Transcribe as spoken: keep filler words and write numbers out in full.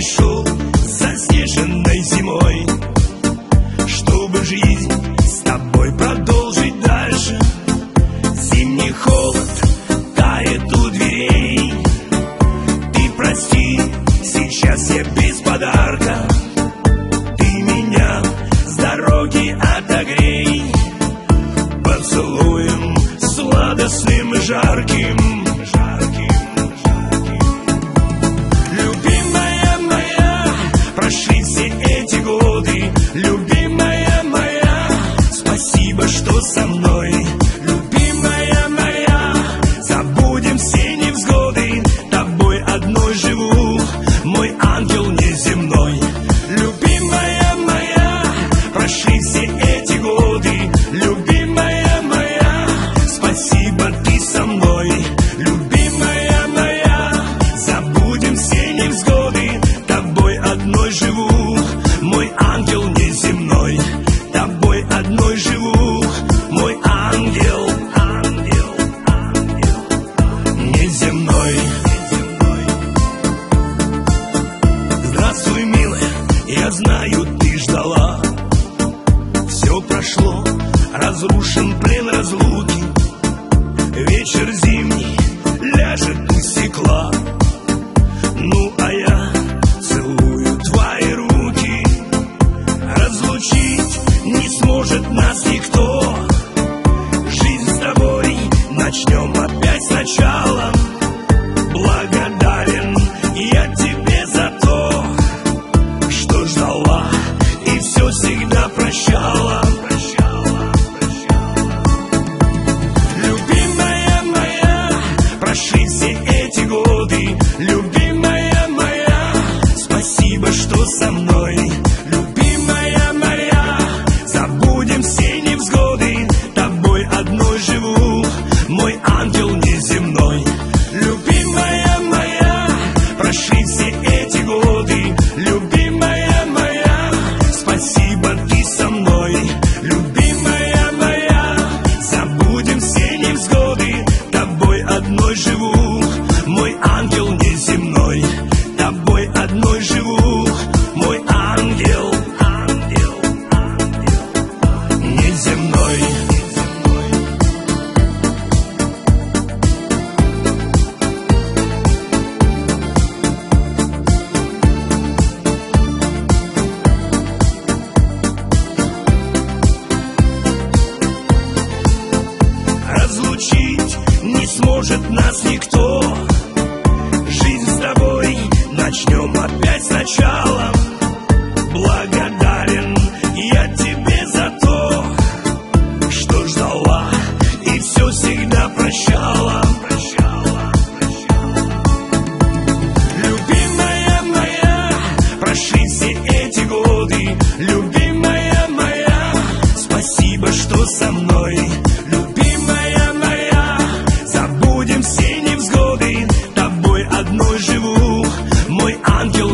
пришел заснеженной зимой, чтобы жизнь с тобой продолжить дальше. Зимний холод тает у дверей. Ты прости, сейчас я без подарка. Ты меня с дороги отогрей поцелуем сладостным и жарким. Любимая моя, прошли все эти годы. Любимая моя, спасибо, что со мной. Любимая моя, забудем все невзгоды. Тобой одной живу, мой ангел неземной. Любимая моя, прошли все эти годы. Любимая моя, спасибо, ты со мной. Любимая моя, забудем все невзгоды. Тобой одной живу, мой ангел неземной. Тобой одной живу, мой ангел, ангел, ангел неземной. Здравствуй, милая, я знаю, ты ждала. Все прошло, разрушен плен разлуки. Вечер зимний ляжет у стекла. Ну, а я целую твои руки. Разлучить не сможет нас никто. Жизнь с тобой начнем опять сначала. Благодарен я тебе за то, что ждала и все всегда прощала. Любимая моя, прошли все эти годы. Любимая моя, спасибо, что со мной. Любимая моя, забудем все невзгоды. Тобой одной живу, мой ангел неземной. Любимая моя, прошли все эти годы. Любимая моя, спасибо, ты со мной. Любимая моя, забудем все невзгоды. Тобой одной живу, мой ангел неземной. Тобой одной живу, мой ангел, ангел, ангел неземной. Разлучить не сможет нас никто. Жизнь с тобой начнем опять сначала. Благодарен я тебе за то, что ждала и все всегда прощала. Любимая моя, прошли все эти годы. Любимая моя, спасибо, что со мной. Любимая моя, забудем все невзгоды. Тобой одной живу, мой ангел